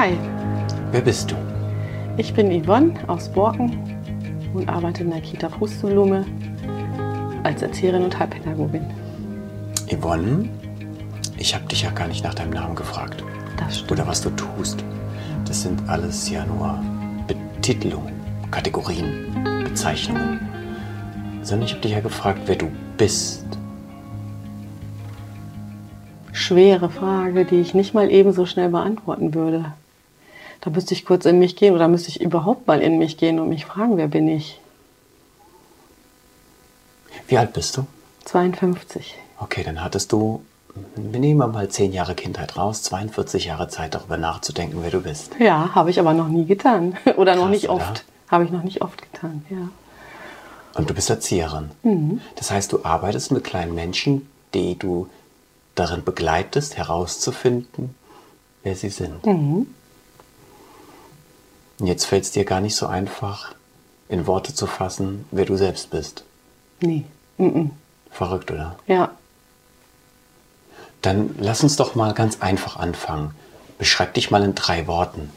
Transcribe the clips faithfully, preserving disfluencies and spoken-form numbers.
Hi. Wer bist du? Ich bin Yvonne aus Borken und arbeite in der Kita Pusteblume als Erzieherin und Heilpädagogin. Yvonne, ich habe dich ja gar nicht nach deinem Namen gefragt. Das stimmt. Oder was du tust. Das sind alles ja nur Betitelungen, Kategorien, Bezeichnungen. Sondern ich habe dich ja gefragt, wer du bist. Schwere Frage, die ich nicht mal ebenso schnell beantworten würde. Da müsste ich kurz in mich gehen oder müsste ich überhaupt mal in mich gehen und mich fragen, wer bin ich? Wie alt bist du? zweiundfünfzig. Okay, dann hattest du, wir nehmen mal zehn Jahre Kindheit raus, zweiundvierzig Jahre Zeit, darüber nachzudenken, wer du bist. Ja, habe ich aber noch nie getan. Oder noch Krass, nicht oder? oft. Habe ich noch nicht oft getan, ja. Und du bist Erzieherin. Mhm. Das heißt, du arbeitest mit kleinen Menschen, die du darin begleitest, herauszufinden, wer sie sind. Mhm. Und jetzt fällt es dir gar nicht so einfach, in Worte zu fassen, wer du selbst bist. Nee. Mhm. Verrückt, oder? Ja. Dann lass uns doch mal ganz einfach anfangen. Beschreib dich mal in drei Worten.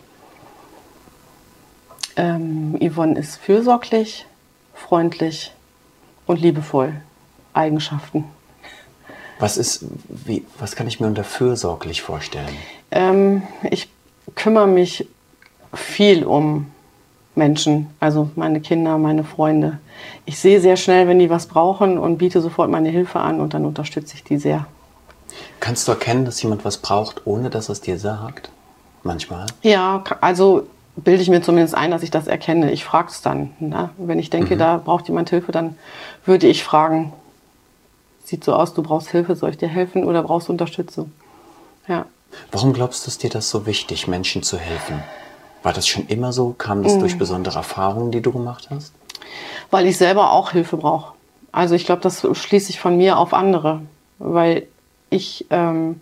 Ähm, Yvonne ist fürsorglich, freundlich und liebevoll. Eigenschaften. Was ist, wie, was kann ich mir unter fürsorglich vorstellen? Ähm, ich kümmere mich viel um Menschen, also meine Kinder, meine Freunde. Ich sehe sehr schnell, wenn die was brauchen und biete sofort meine Hilfe an und dann unterstütze ich die sehr. Kannst du erkennen, dass jemand was braucht, ohne dass es dir sagt? Manchmal? Ja, also bilde ich mir zumindest ein, dass ich das erkenne. Ich frage es dann. Ne? Wenn ich denke, mhm. da braucht jemand Hilfe, dann würde ich fragen, sieht so aus, du brauchst Hilfe, soll ich dir helfen oder brauchst du Unterstützung? Ja. Warum glaubst du, ist dir das so wichtig, Menschen zu helfen? War das schon immer so? Kam das mhm. durch besondere Erfahrungen, die du gemacht hast? Weil ich selber auch Hilfe brauche. Also ich glaube, das schließe ich von mir auf andere, weil ich ähm,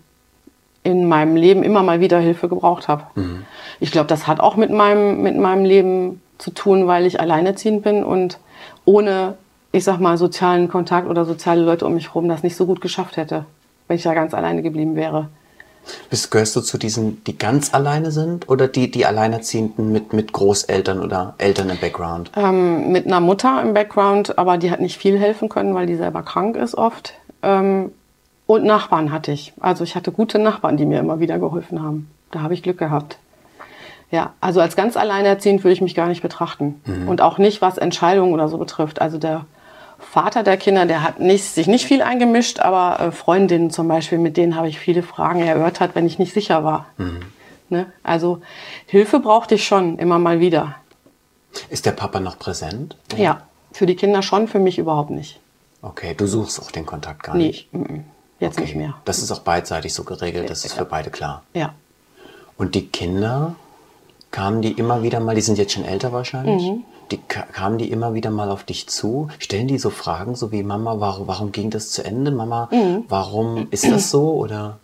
in meinem Leben immer mal wieder Hilfe gebraucht habe. Mhm. Ich glaube, das hat auch mit meinem, mit meinem Leben zu tun, weil ich alleinerziehend bin und ohne, ich sag mal, sozialen Kontakt oder soziale Leute um mich herum das nicht so gut geschafft hätte, wenn ich da ganz alleine geblieben wäre. Bist, gehörst du zu diesen, die ganz alleine sind oder die, die Alleinerziehenden mit, mit Großeltern oder Eltern im Background? Ähm, mit einer Mutter im Background, aber die hat nicht viel helfen können, weil die selber krank ist oft. Ähm, und Nachbarn hatte ich. Also ich hatte gute Nachbarn, die mir immer wieder geholfen haben. Da habe ich Glück gehabt. Ja, also als ganz alleinerziehend würde ich mich gar nicht betrachten. Mhm. Und auch nicht, was Entscheidungen oder so betrifft. Also der Vater der Kinder, der hat nicht, sich nicht viel eingemischt, aber äh, Freundinnen zum Beispiel, mit denen habe ich viele Fragen erörtert, wenn ich nicht sicher war. Mhm. Ne? Also Hilfe brauchte ich schon, immer mal wieder. Ist der Papa noch präsent? Oder? Ja, für die Kinder schon, für mich überhaupt nicht. Okay, du suchst auch den Kontakt gar nee, nicht? Nee, jetzt okay. nicht mehr. Das ist auch beidseitig so geregelt, das ist für beide klar? Ja. Und die Kinder, kamen die immer wieder mal, die sind jetzt schon älter wahrscheinlich, mhm. die, kamen die immer wieder mal auf dich zu? Stellen die so Fragen, so wie Mama, warum, warum ging das zu Ende? Mama, mhm. warum ist das so? Oder?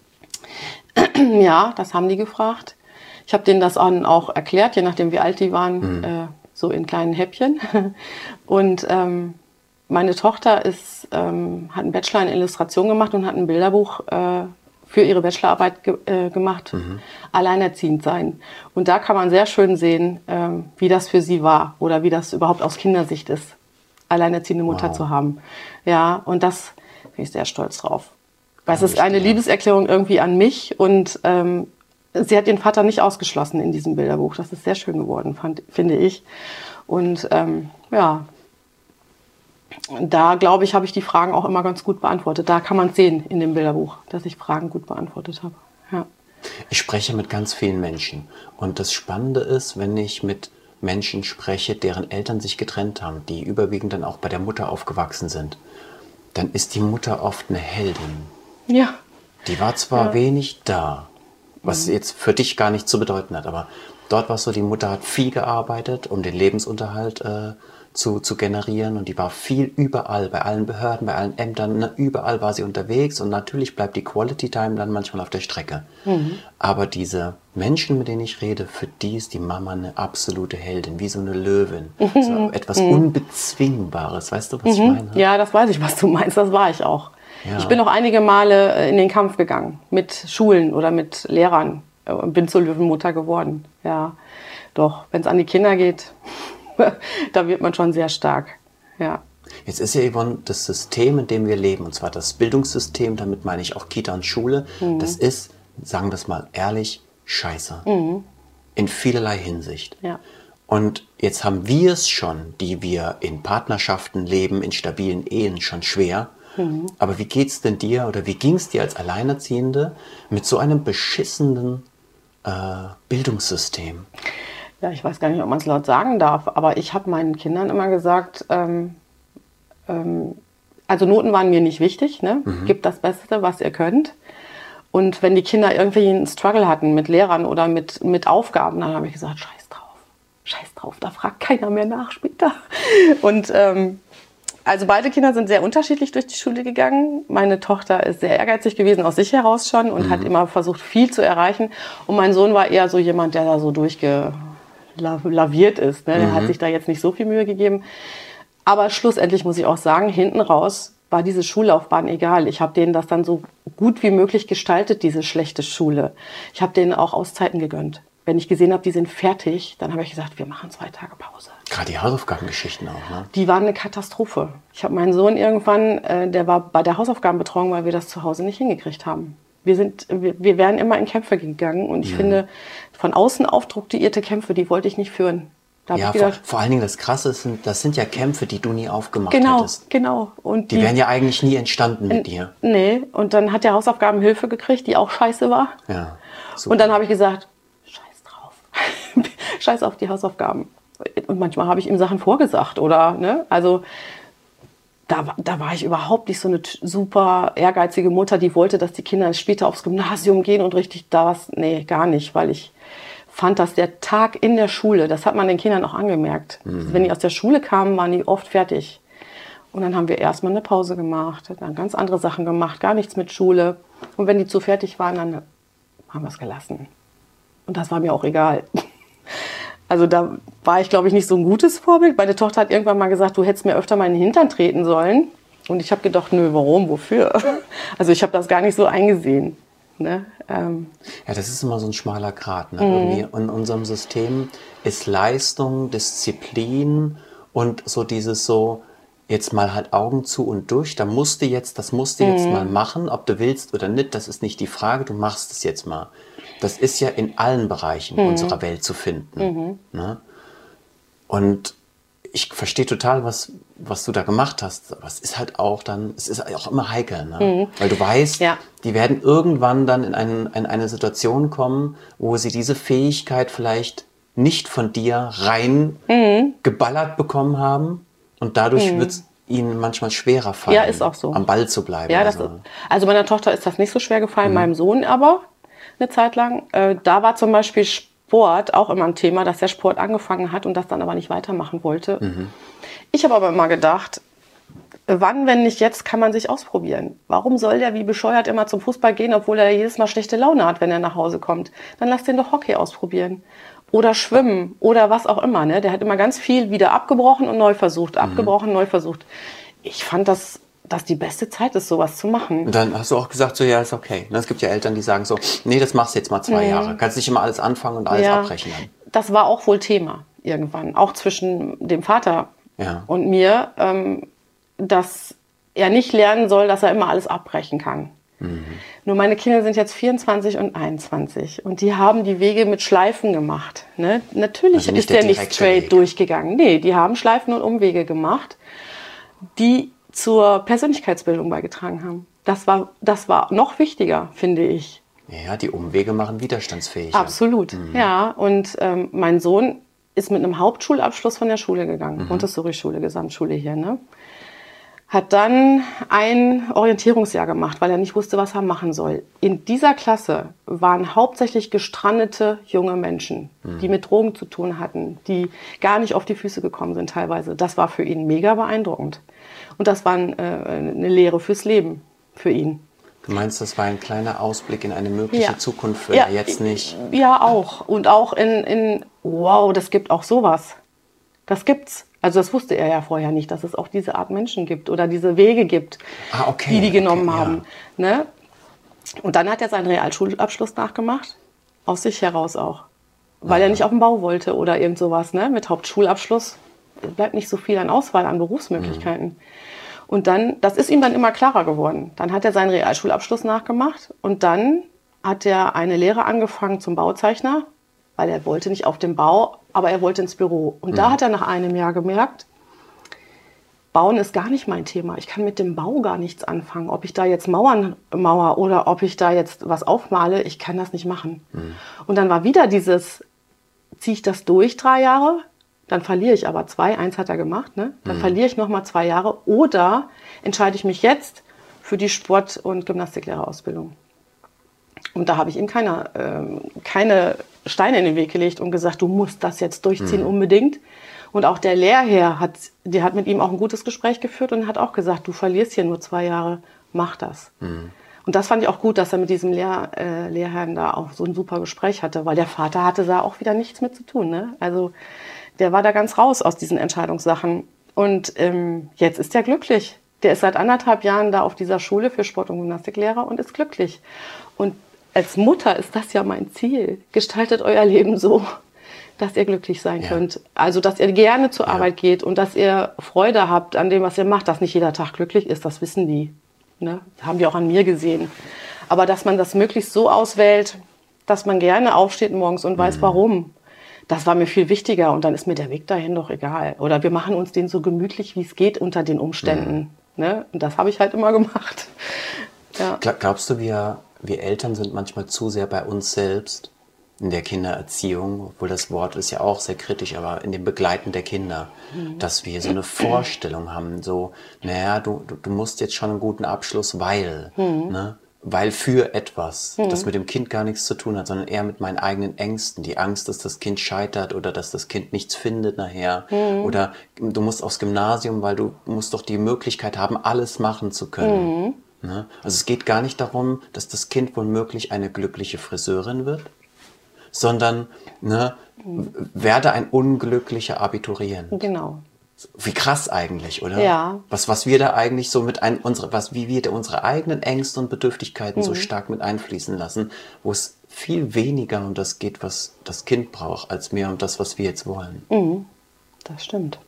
Ja, das haben die gefragt. Ich habe denen das auch erklärt, je nachdem wie alt die waren, mhm. äh, so in kleinen Häppchen. Und ähm, meine Tochter ist, ähm, hat einen Bachelor in Illustration gemacht und hat ein Bilderbuch äh, für ihre Bachelorarbeit ge äh, gemacht, mhm. alleinerziehend sein. Und da kann man sehr schön sehen, ähm, wie das für sie war oder wie das überhaupt aus Kindersicht ist, alleinerziehende Mutter wow. zu haben. Ja, und das bin ich sehr stolz drauf. Weil es ist eine ja. Liebeserklärung irgendwie an mich und ähm, sie hat ihren Vater nicht ausgeschlossen in diesem Bilderbuch. Das ist sehr schön geworden, fand, finde ich. Und ähm, ja, da, glaube ich, habe ich die Fragen auch immer ganz gut beantwortet. Da kann man es sehen in dem Bilderbuch, dass ich Fragen gut beantwortet habe. Ja. Ich spreche mit ganz vielen Menschen. Und das Spannende ist, wenn ich mit Menschen spreche, deren Eltern sich getrennt haben, die überwiegend dann auch bei der Mutter aufgewachsen sind, dann ist die Mutter oft eine Heldin. Ja. Die war zwar ja. wenig da, was mhm. jetzt für dich gar nicht zu bedeuten hat, aber dort war es so, die Mutter hat viel gearbeitet, um den Lebensunterhalt äh, Zu, zu generieren und die war viel überall, bei allen Behörden, bei allen Ämtern, ne, überall war sie unterwegs und natürlich bleibt die Quality Time dann manchmal auf der Strecke. Mhm. Aber diese Menschen, mit denen ich rede, für die ist die Mama eine absolute Heldin, wie so eine Löwin. Mhm. So etwas mhm. Unbezwingbares, weißt du, was mhm. ich meine? Ja, das weiß ich, was du meinst, das war ich auch. Ja. Ich bin auch einige Male in den Kampf gegangen mit Schulen oder mit Lehrern, und bin zur Löwenmutter geworden. Ja, doch, wenn es an die Kinder geht, da wird man schon sehr stark. Ja. Jetzt ist ja, Yvonne, das System, in dem wir leben, und zwar das Bildungssystem, damit meine ich auch Kita und Schule, mhm. das ist, sagen wir es mal ehrlich, scheiße. Mhm. In vielerlei Hinsicht. Ja. Und jetzt haben wir es schon, die wir in Partnerschaften leben, in stabilen Ehen, schon schwer. Mhm. Aber wie geht's denn dir oder wie ging es dir als Alleinerziehende mit so einem beschissenen äh, Bildungssystem? Ja, ich weiß gar nicht, ob man es laut sagen darf, aber ich habe meinen Kindern immer gesagt, ähm, ähm, also Noten waren mir nicht wichtig, ne? Mhm. Gebt das Beste, was ihr könnt. Und wenn die Kinder irgendwie einen Struggle hatten mit Lehrern oder mit, mit Aufgaben, dann habe ich gesagt, scheiß drauf, scheiß drauf, da fragt keiner mehr nach später. Und ähm, also beide Kinder sind sehr unterschiedlich durch die Schule gegangen. Meine Tochter ist sehr ehrgeizig gewesen, aus sich heraus schon, und mhm. hat immer versucht, viel zu erreichen. Und mein Sohn war eher so jemand, der da so durchgelaviert ist. Ne? Der mhm. hat sich da jetzt nicht so viel Mühe gegeben. Aber schlussendlich muss ich auch sagen, hinten raus war diese Schullaufbahn egal. Ich habe denen das dann so gut wie möglich gestaltet, diese schlechte Schule. Ich habe denen auch Auszeiten gegönnt. Wenn ich gesehen habe, die sind fertig, dann habe ich gesagt, wir machen zwei Tage Pause. Gerade die Hausaufgabengeschichten auch, ne? Die waren eine Katastrophe. Ich habe meinen Sohn irgendwann, äh, der war bei der Hausaufgabenbetreuung, weil wir das zu Hause nicht hingekriegt haben. Wir sind, wir, wir wären immer in Kämpfe gegangen, und ich mhm. finde, von außen aufdrucktierte Kämpfe, die wollte ich nicht führen. Ja, vor, vor allen Dingen das Krasse sind, das sind ja Kämpfe, die du nie aufgemacht genau, hättest. Genau, genau. Die, die wären ja eigentlich nie entstanden mit dir. Nee, und dann hat der Hausaufgabenhilfe gekriegt, die auch scheiße war. Ja, super. Und dann habe ich gesagt, scheiß drauf. Scheiß auf die Hausaufgaben. Und manchmal habe ich ihm Sachen vorgesagt, oder, ne? Also da, da war ich überhaupt nicht so eine super ehrgeizige Mutter, die wollte, dass die Kinder später aufs Gymnasium gehen und richtig da was. Nee, gar nicht, weil ich fand, dass der Tag in der Schule, das hat man den Kindern auch angemerkt. Mhm. Wenn die aus der Schule kamen, waren die oft fertig. Und dann haben wir erstmal eine Pause gemacht, dann ganz andere Sachen gemacht, gar nichts mit Schule. Und wenn die zu fertig waren, dann haben wir es gelassen. Und das war mir auch egal. Also da war ich, glaube ich, nicht so ein gutes Vorbild. Meine Tochter hat irgendwann mal gesagt, du hättest mir öfter mal in den Hintern treten sollen. Und ich habe gedacht, nö, warum, wofür? Also ich habe das gar nicht so eingesehen. Ne? Ähm. Ja, das ist immer so ein schmaler Grat. Ne? Mhm. Irgendwie in unserem System ist Leistung, Disziplin und so dieses so, jetzt mal halt Augen zu und durch, da musst du jetzt, das musst du jetzt mhm. mal machen, ob du willst oder nicht, das ist nicht die Frage, du machst es jetzt mal. Das ist ja in allen Bereichen mhm. unserer Welt zu finden. Mhm. Ne? Und ich verstehe total, was, was du da gemacht hast. Aber es ist halt auch dann, es ist auch immer heikel. Ne? Mhm. Weil du weißt, ja. die werden irgendwann dann in, einen, in eine Situation kommen, wo sie diese Fähigkeit vielleicht nicht von dir rein mhm. geballert bekommen haben. Und dadurch mhm. wird es ihnen manchmal schwerer fallen, ja, ist auch so. am Ball zu bleiben. Ja, das also. Ist, also meiner Tochter ist das nicht so schwer gefallen, mhm. meinem Sohn aber eine Zeit lang. Äh, da war zum Beispiel Sport auch immer ein Thema, dass der Sport angefangen hat und das dann aber nicht weitermachen wollte. Mhm. Ich habe aber immer gedacht, wann, wenn nicht jetzt, kann man sich ausprobieren. Warum soll der wie bescheuert immer zum Fußball gehen, obwohl er jedes Mal schlechte Laune hat, wenn er nach Hause kommt? Dann lass den doch Hockey ausprobieren. Oder schwimmen oder was auch immer. Ne? Der hat immer ganz viel wieder abgebrochen und neu versucht, mhm. abgebrochen, neu versucht. Ich fand, dass das die beste Zeit ist, sowas zu machen. Und dann hast du auch gesagt, so ja, ist okay. Es gibt ja Eltern, die sagen so, nee, das machst du jetzt mal zwei mhm. Jahre. Kannst nicht immer alles anfangen und alles ja, abbrechen. Dann. Das war auch wohl Thema irgendwann, auch zwischen dem Vater ja. und mir, ähm, dass er nicht lernen soll, dass er immer alles abbrechen kann. Mhm. Nur meine Kinder sind jetzt vierundzwanzig und einundzwanzig und die haben die Wege mit Schleifen gemacht. Ne? Natürlich also ist der, der nicht straight Weg. durchgegangen. Nee, die haben Schleifen und Umwege gemacht, die zur Persönlichkeitsbildung beigetragen haben. Das war, das war noch wichtiger, finde ich. Ja, die Umwege machen widerstandsfähig. Absolut, mhm. ja. Und ähm, mein Sohn ist mit einem Hauptschulabschluss von der Schule gegangen, mhm. Montessori-Schule, Gesamtschule hier, ne? Hat dann ein Orientierungsjahr gemacht, weil er nicht wusste, was er machen soll. In dieser Klasse waren hauptsächlich gestrandete junge Menschen, mhm. die mit Drogen zu tun hatten, die gar nicht auf die Füße gekommen sind teilweise. Das war für ihn mega beeindruckend. Und das war ein, äh, eine Lehre fürs Leben für ihn. Du meinst, das war ein kleiner Ausblick in eine mögliche ja. Zukunft, für ja, er jetzt nicht? Ja, auch. Und auch in, in, wow, das gibt auch sowas. Das gibt's. Also das wusste er ja vorher nicht, dass es auch diese Art Menschen gibt oder diese Wege gibt, ah, okay, die die genommen okay, haben. Ja. Ne? Und dann hat er seinen Realschulabschluss nachgemacht Aus sich heraus auch. Weil ja. er nicht auf den Bau wollte oder irgend sowas, ne? Mit Hauptschulabschluss bleibt nicht so viel an Auswahl, an Berufsmöglichkeiten. Mhm. Und dann, das ist ihm dann immer klarer geworden. Dann hat er seinen Realschulabschluss nachgemacht und dann hat er eine Lehre angefangen zum Bauzeichner, weil er wollte nicht auf den Bau, aber er wollte ins Büro. Und mhm. da hat er nach einem Jahr gemerkt, Bauen ist gar nicht mein Thema. Ich kann mit dem Bau gar nichts anfangen. Ob ich da jetzt Mauern mauer oder ob ich da jetzt was aufmale, ich kann das nicht machen. Mhm. Und dann war wieder dieses, ziehe ich das durch drei Jahre, dann verliere ich aber zwei, eins hat er gemacht, ne? Dann mhm. verliere ich nochmal zwei Jahre oder entscheide ich mich jetzt für die Sport- und Gymnastiklehrerausbildung. Und da habe ich ihm keine, äh, keine Steine in den Weg gelegt und gesagt, du musst das jetzt durchziehen mhm. unbedingt. Und auch der Lehrherr hat, der hat mit ihm auch ein gutes Gespräch geführt und hat auch gesagt, du verlierst hier nur zwei Jahre, mach das. Mhm. Und das fand ich auch gut, dass er mit diesem Lehr, äh, Lehrherrn da auch so ein super Gespräch hatte, weil der Vater hatte da auch wieder nichts mit zu tun, ne? Also der war da ganz raus aus diesen Entscheidungssachen. Und ähm, jetzt ist er glücklich. Der ist seit anderthalb Jahren da auf dieser Schule für Sport- und Gymnastiklehrer und ist glücklich. Und als Mutter ist das ja mein Ziel. Gestaltet euer Leben so, dass ihr glücklich sein ja. könnt. Also, dass ihr gerne zur ja. Arbeit geht und dass ihr Freude habt an dem, was ihr macht. Dass nicht jeder Tag glücklich ist, das wissen die. Ne? Das haben die auch an mir gesehen. Aber dass man das möglichst so auswählt, dass man gerne aufsteht morgens und weiß, mhm. warum. Das war mir viel wichtiger. Und dann ist mir der Weg dahin doch egal. Oder wir machen uns den so gemütlich, wie es geht unter den Umständen. Mhm. Ne? Und das habe ich halt immer gemacht. Ja. Glaubst du, wir, wir Eltern sind manchmal zu sehr bei uns selbst in der Kindererziehung, obwohl das Wort ist ja auch sehr kritisch, aber in dem Begleiten der Kinder, mhm. dass wir so eine Vorstellung haben, so, naja, du, du, du musst jetzt schon einen guten Abschluss, weil, mhm. ne, weil für etwas, mhm. das mit dem Kind gar nichts zu tun hat, sondern eher mit meinen eigenen Ängsten, die Angst, dass das Kind scheitert oder dass das Kind nichts findet nachher, mhm. oder du musst aufs Gymnasium, weil du musst doch die Möglichkeit haben, alles machen zu können. Mhm. Ne? Also es geht gar nicht darum, dass das Kind womöglich eine glückliche Friseurin wird, sondern ne, werde ein unglücklicher Abiturient. Genau. Wie krass eigentlich, oder? Ja. Was, was wir da eigentlich so mit ein, unsere, was, wie wir da unsere eigenen Ängste und Bedürftigkeiten mhm. so stark mit einfließen lassen, wo es viel weniger um das geht, was das Kind braucht, als mehr um das, was wir jetzt wollen. Mhm. Das stimmt.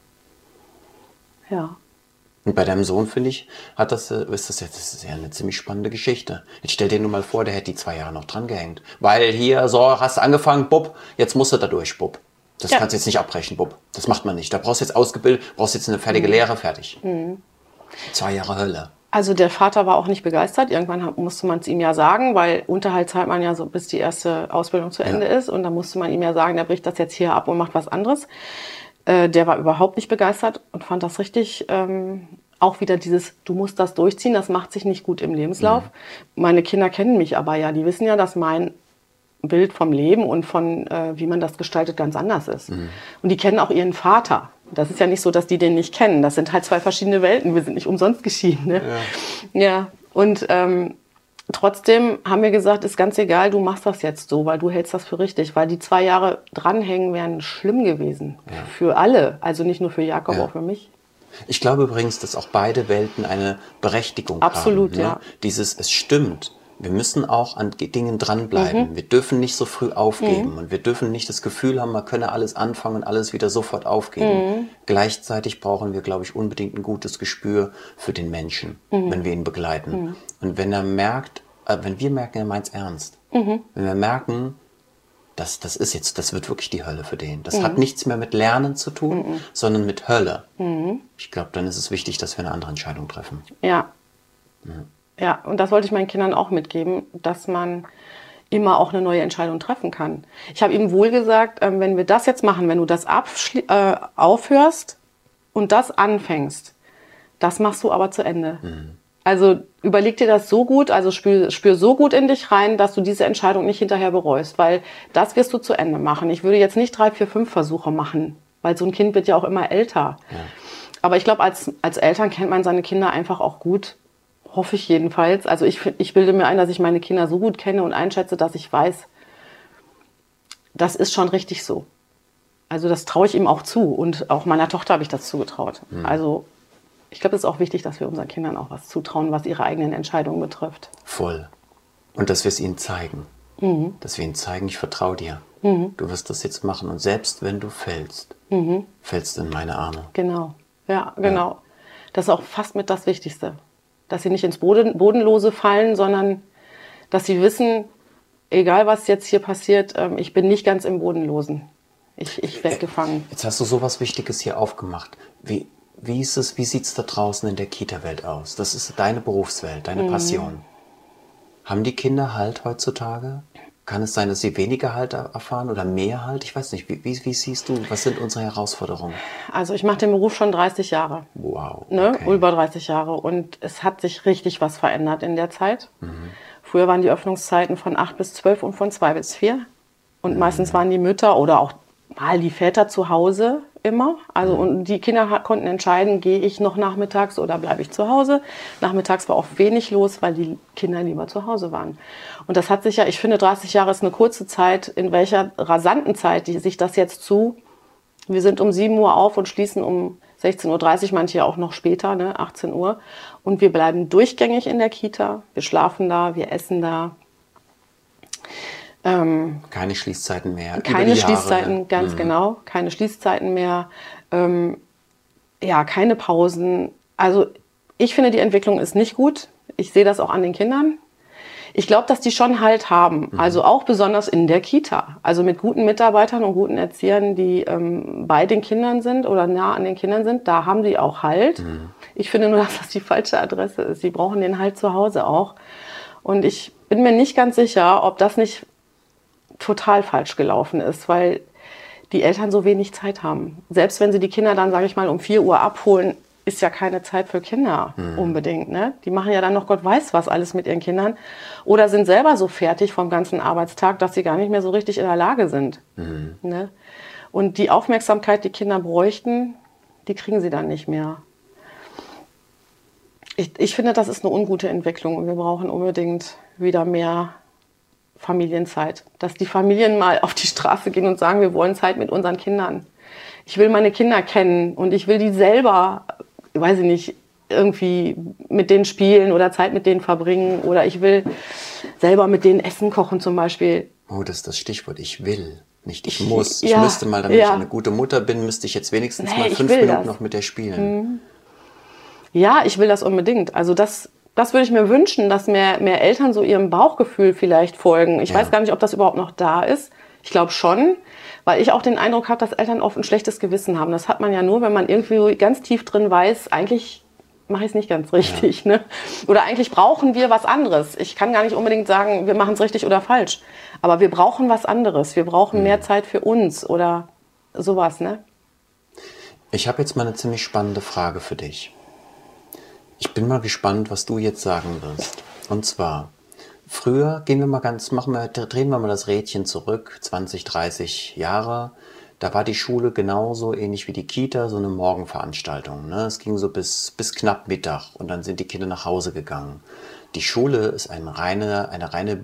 Ja. Und bei deinem Sohn, finde ich, hat das, ist das, jetzt, das ist ja eine ziemlich spannende Geschichte. Jetzt stell dir nur mal vor, der hätte die zwei Jahre noch dran gehängt. Weil hier, so, hast du angefangen, Bub, jetzt musst du da durch, Bub. Das ja. kannst du jetzt nicht abbrechen, Bub. Das macht man nicht. Da brauchst du jetzt ausgebildet, brauchst jetzt eine fertige mhm. Lehre, fertig. Mhm. Zwei Jahre Hölle. Also der Vater war auch nicht begeistert. Irgendwann musste man es ihm ja sagen, weil Unterhalt zahlt man ja so, bis die erste Ausbildung zu Ende ja. ist. Und dann musste man ihm ja sagen, der bricht das jetzt hier ab und macht was anderes. Äh, der war überhaupt nicht begeistert und fand das richtig, ähm, auch wieder dieses, du musst das durchziehen, das macht sich nicht gut im Lebenslauf. Mhm. Meine Kinder kennen mich aber ja, die wissen ja, dass mein Bild vom Leben und von, äh, wie man das gestaltet, ganz anders ist. Mhm. Und die kennen auch ihren Vater. Das ist ja nicht so, dass die den nicht kennen. Das sind halt zwei verschiedene Welten. Wir sind nicht umsonst geschieden. Ne? Ja. ja. Und ähm, trotzdem haben wir gesagt, ist ganz egal, du machst das jetzt so, weil du hältst das für richtig. Weil die zwei Jahre dranhängen wären schlimm gewesen. Ja. Für alle. Also nicht nur für Jakob, ja. auch für mich. Ich glaube übrigens, dass auch beide Welten eine Berechtigung Absolut, haben. Absolut, ne? ja. Dieses, es stimmt. Wir müssen auch an Dingen dranbleiben. Mhm. Wir dürfen nicht so früh aufgeben. Mhm. Und wir dürfen nicht das Gefühl haben, man könne alles anfangen und alles wieder sofort aufgeben. Mhm. Gleichzeitig brauchen wir, glaube ich, unbedingt ein gutes Gespür für den Menschen, mhm. wenn wir ihn begleiten. Mhm. Und wenn er merkt, äh, wenn wir merken, er meint's ernst. Mhm. Wenn wir merken, das, das ist jetzt, das wird wirklich die Hölle für den. Das mhm. hat nichts mehr mit Lernen zu tun, mhm. sondern mit Hölle. Mhm. Ich glaube, dann ist es wichtig, dass wir eine andere Entscheidung treffen. Ja. Mhm. Ja, und das wollte ich meinen Kindern auch mitgeben, dass man immer auch eine neue Entscheidung treffen kann. Ich habe ihm wohl gesagt, wenn wir das jetzt machen, wenn du das äh, aufhörst und das anfängst, das machst du aber zu Ende. Mhm. Also überleg dir das so gut, also spür, spür so gut in dich rein, dass du diese Entscheidung nicht hinterher bereust, weil das wirst du zu Ende machen. Ich würde jetzt nicht drei, vier, fünf Versuche machen, weil so ein Kind wird ja auch immer älter. Ja. Aber ich glaube, als, als Eltern kennt man seine Kinder einfach auch gut. Hoffe ich jedenfalls. Also ich, ich bilde mir ein, dass ich meine Kinder so gut kenne und einschätze, dass ich weiß, das ist schon richtig so. Also das traue ich ihm auch zu. Und auch meiner Tochter habe ich das zugetraut. Mhm. Also ich glaube, es ist auch wichtig, dass wir unseren Kindern auch was zutrauen, was ihre eigenen Entscheidungen betrifft. Voll. Und dass wir es ihnen zeigen. Mhm. Dass wir ihnen zeigen, ich vertraue dir. Mhm. Du wirst das jetzt machen. Und selbst wenn du fällst, mhm. fällst du in meine Arme. Genau, ja, genau. Ja. Das ist auch fast mit das Wichtigste. Dass sie nicht ins Boden, Bodenlose fallen, sondern dass sie wissen, egal was jetzt hier passiert, ich bin nicht ganz im Bodenlosen. Ich, ich werde gefangen. Jetzt hast du so was Wichtiges hier aufgemacht. Wie, wie ist es, wie sieht es da draußen in der Kita-Welt aus? Das ist deine Berufswelt, deine Passion. Mhm. Haben die Kinder Halt heutzutage? Kann es sein, dass sie weniger Halt erfahren oder mehr Halt? Ich weiß nicht. Wie, wie, wie siehst du, was sind unsere Herausforderungen? Also ich mache den Beruf schon dreißig Jahre. Wow. Ne? Okay. Über dreißig Jahre. Und es hat sich richtig was verändert in der Zeit. Mhm. Früher waren die Öffnungszeiten von acht bis zwölf und von zwei bis vier. Und mhm. meistens waren die Mütter oder auch mal die Väter zu Hause immer. Also, und die Kinder konnten entscheiden, gehe ich noch nachmittags oder bleibe ich zu Hause. Nachmittags war oft wenig los, weil die Kinder lieber zu Hause waren. Und das hat sich ja, ich finde, dreißig Jahre ist eine kurze Zeit, in welcher rasanten Zeit die sich das jetzt zu. Wir sind um sieben Uhr auf und schließen um sechzehn Uhr dreißig, manche auch noch später, ne, achtzehn Uhr. Und wir bleiben durchgängig in der Kita. Wir schlafen da, wir essen da. Ähm, keine Schließzeiten mehr. Keine Schließzeiten, Jahre, ganz mhm. genau. Keine Schließzeiten mehr. Ähm, ja, keine Pausen. Also ich finde, die Entwicklung ist nicht gut. Ich sehe das auch an den Kindern. Ich glaube, dass die schon Halt haben. Mhm. Also auch besonders in der Kita. Also mit guten Mitarbeitern und guten Erziehern, die ähm, bei den Kindern sind oder nah an den Kindern sind, da haben die auch Halt. Mhm. Ich finde nur, dass das die falsche Adresse ist. Sie brauchen den Halt zu Hause auch. Und ich bin mir nicht ganz sicher, ob das nicht total falsch gelaufen ist, weil die Eltern so wenig Zeit haben. Selbst wenn sie die Kinder dann, sage ich mal, um vier Uhr abholen, ist ja keine Zeit für Kinder mhm. unbedingt. Ne? Die machen ja dann noch Gott weiß was alles mit ihren Kindern oder sind selber so fertig vom ganzen Arbeitstag, dass sie gar nicht mehr so richtig in der Lage sind. Mhm. Ne? Und die Aufmerksamkeit, die Kinder bräuchten, die kriegen sie dann nicht mehr. Ich, ich finde, das ist eine ungute Entwicklung und wir brauchen unbedingt wieder mehr Familienzeit. Dass die Familien mal auf die Straße gehen und sagen, wir wollen Zeit mit unseren Kindern. Ich will meine Kinder kennen und ich will die selber, weiß ich nicht, irgendwie mit denen spielen oder Zeit mit denen verbringen oder ich will selber mit denen Essen kochen zum Beispiel. Oh, das ist das Stichwort. Ich will, nicht ich muss. Ich ja, müsste mal, damit ja. ich eine gute Mutter bin, müsste ich jetzt wenigstens nee, mal fünf Minuten das. noch mit der spielen. Mhm. Ja, ich will das unbedingt. Also das Das würde ich mir wünschen, dass mehr, mehr Eltern so ihrem Bauchgefühl vielleicht folgen. Ich ja. weiß gar nicht, ob das überhaupt noch da ist. Ich glaube schon, weil ich auch den Eindruck habe, dass Eltern oft ein schlechtes Gewissen haben. Das hat man ja nur, wenn man irgendwie ganz tief drin weiß, eigentlich mache ich es nicht ganz richtig. Ja. Ne? Oder eigentlich brauchen wir was anderes. Ich kann gar nicht unbedingt sagen, wir machen es richtig oder falsch. Aber wir brauchen was anderes. Wir brauchen mhm. mehr Zeit für uns oder sowas. Ne? Ich habe jetzt mal eine ziemlich spannende Frage für dich. Ich bin mal gespannt, was du jetzt sagen wirst. Und zwar, früher gehen wir mal ganz, machen wir, drehen wir mal das Rädchen zurück, zwanzig, dreißig Jahre. Da war die Schule genauso ähnlich wie die Kita, so eine Morgenveranstaltung. Ne? Es ging so bis, bis knapp Mittag und dann sind die Kinder nach Hause gegangen. Die Schule ist eine reine, eine reine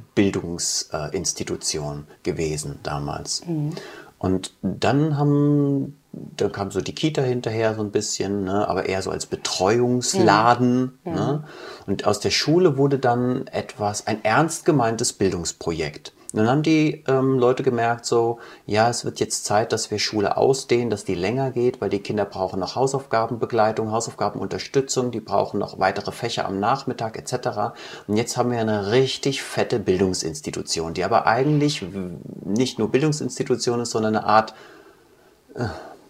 Bildungsinstitution gewesen damals. Mhm. Und dann haben, dann kam so die Kita hinterher so ein bisschen, ne, aber eher so als Betreuungsladen. Mhm. Ne? Und aus der Schule wurde dann etwas, ein ernst gemeintes Bildungsprojekt. Und dann haben die ähm, Leute gemerkt so, ja, es wird jetzt Zeit, dass wir Schule ausdehnen, dass die länger geht, weil die Kinder brauchen noch Hausaufgabenbegleitung, Hausaufgabenunterstützung, die brauchen noch weitere Fächer am Nachmittag et cetera. Und jetzt haben wir eine richtig fette Bildungsinstitution, die aber eigentlich nicht nur Bildungsinstitution ist, sondern eine Art äh,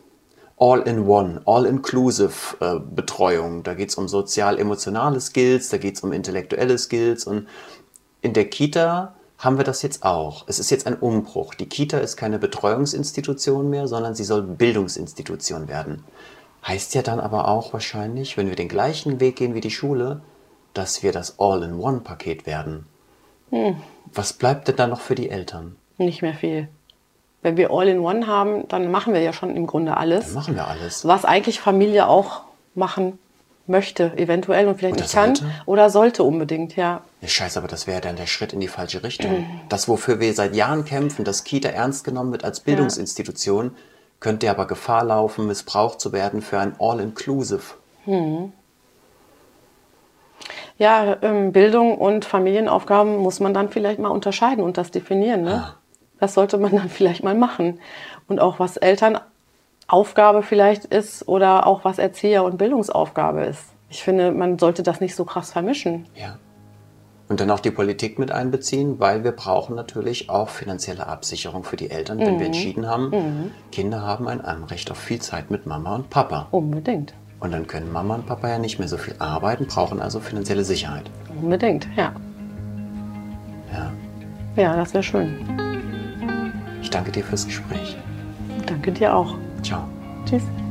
All-in-One, All-inclusive äh, Betreuung. Da geht es um sozial-emotionale Skills, da geht es um intellektuelle Skills und in der Kita haben wir das jetzt auch. Es ist jetzt ein Umbruch. Die Kita ist keine Betreuungsinstitution mehr, sondern sie soll Bildungsinstitution werden. Heißt ja dann aber auch wahrscheinlich, wenn wir den gleichen Weg gehen wie die Schule, dass wir das All-in-One-Paket werden. Hm. Was bleibt denn da noch für die Eltern? Nicht mehr viel. Wenn wir All-in-One haben, dann machen wir ja schon im Grunde alles. Dann machen wir alles. Was eigentlich Familie auch machen möchte, eventuell und vielleicht oder nicht kann sollte? Oder sollte unbedingt, ja. Ja, scheiße, aber das wäre dann der Schritt in die falsche Richtung. Mhm. Das, wofür wir seit Jahren kämpfen, dass Kita ernst genommen wird als Bildungsinstitution, ja. könnte aber Gefahr laufen, missbraucht zu werden für ein All-Inclusive. Mhm. Ja, ähm, Bildung und Familienaufgaben muss man dann vielleicht mal unterscheiden und das definieren. Ne? Ah. Das sollte man dann vielleicht mal machen. Und auch was Elternaufgabe vielleicht ist oder auch was Erzieher- und Bildungsaufgabe ist. Ich finde, man sollte das nicht so krass vermischen. Ja. Und dann auch die Politik mit einbeziehen, weil wir brauchen natürlich auch finanzielle Absicherung für die Eltern, wenn Mhm. wir entschieden haben, Mhm. Kinder haben ein Anrecht auf viel Zeit mit Mama und Papa. Unbedingt. Und dann können Mama und Papa ja nicht mehr so viel arbeiten, brauchen also finanzielle Sicherheit. Unbedingt, ja. Ja. Ja, das wäre schön. Ich danke dir fürs Gespräch. Danke dir auch. Ciao. Tschüss.